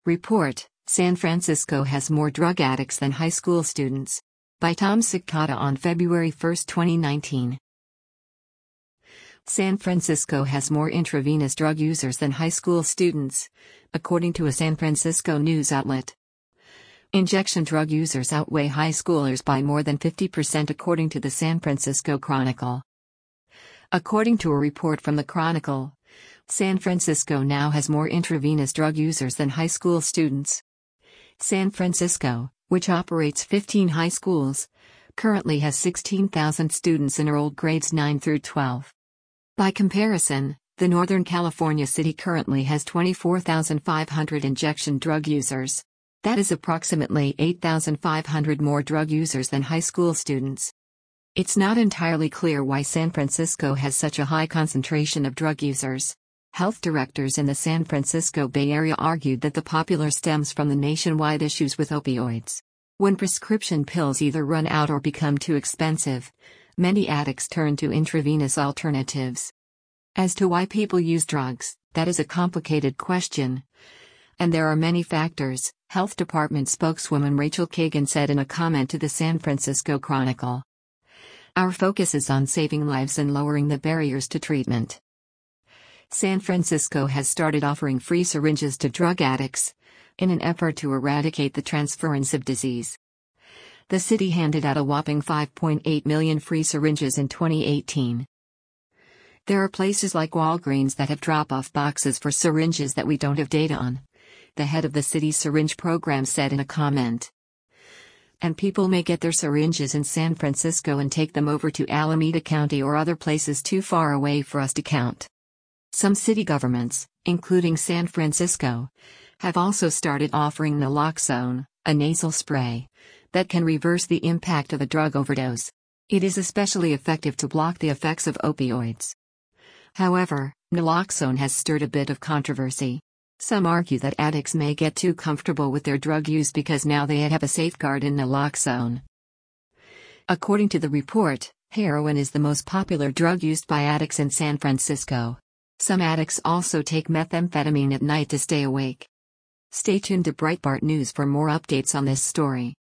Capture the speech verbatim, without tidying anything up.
Report: San Francisco has more drug addicts than high school students. By Tom Cicada on February first, twenty nineteen. San Francisco has more intravenous drug users than high school students, according to a San Francisco news outlet. Injection drug users outweigh high schoolers by more than fifty percent, according to the San Francisco Chronicle. According to a report from the Chronicle, San Francisco now has more intravenous drug users than high school students. San Francisco, which operates fifteen high schools, currently has sixteen thousand students enrolled grades nine through twelve. By comparison, the Northern California city currently has twenty-four thousand five hundred injection drug users. That is approximately eight thousand five hundred more drug users than high school students. It's not entirely clear why San Francisco has such a high concentration of drug users. Health directors in the San Francisco Bay Area argued that the popular stems from the nationwide issues with opioids. When prescription pills either run out or become too expensive, many addicts turn to intravenous alternatives. As to why people use drugs, that is a complicated question. And there are many factors, Health Department spokeswoman Rachel Kagan said in a comment to the San Francisco Chronicle. Our focus is on saving lives and lowering the barriers to treatment. San Francisco has started offering free syringes to drug addicts, in an effort to eradicate the transference of disease. The city handed out a whopping five point eight million free syringes in twenty eighteen. There are places like Walgreens that have drop-off boxes for syringes that we don't have data on, the head of the city's syringe program said in a comment. And people may get their syringes in San Francisco and take them over to Alameda County or other places too far away for us to count. Some city governments, including San Francisco, have also started offering naloxone, a nasal spray, that can reverse the impact of a drug overdose. It is especially effective to block the effects of opioids. However, naloxone has stirred a bit of controversy. Some argue that addicts may get too comfortable with their drug use because now they have a safeguard in naloxone. According to the report, heroin is the most popular drug used by addicts in San Francisco. Some addicts also take methamphetamine at night to stay awake. Stay tuned to Breitbart News for more updates on this story.